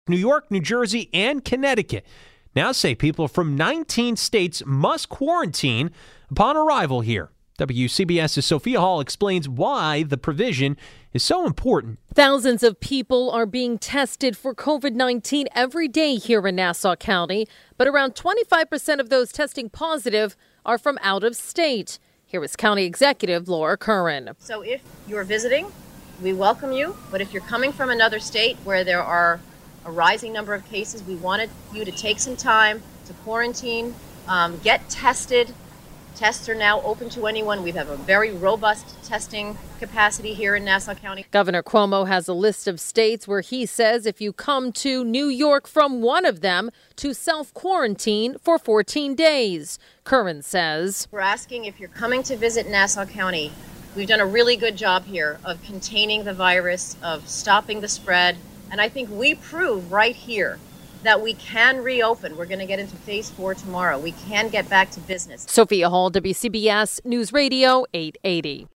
New York, New Jersey, and Connecticut now say people from 19 states must quarantine upon arrival here. WCBS's Sophia Hall explains why the provision is so important. Thousands of people are being tested for COVID-19 every day here in Nassau County, but around 25% of those testing positive are from out of state. Here is County Executive Laura Curran. So if you're visiting, we welcome you, but if you're coming from another state where there are a rising number of cases, we wanted you to take some time to quarantine, get tested. Tests are now open to anyone. We have a very robust testing capacity here in Nassau County. Governor Cuomo has a list of states where he says if you come to New York from one of them to self-quarantine for 14 days. Curran says, we're asking if you're coming to visit Nassau County, we've done a really good job here of containing the virus, of stopping the spread. And I think we prove right here that we can reopen. We're going to get into phase 4 tomorrow. We can get back to business. Sophia Hall, WCBS News Radio 880.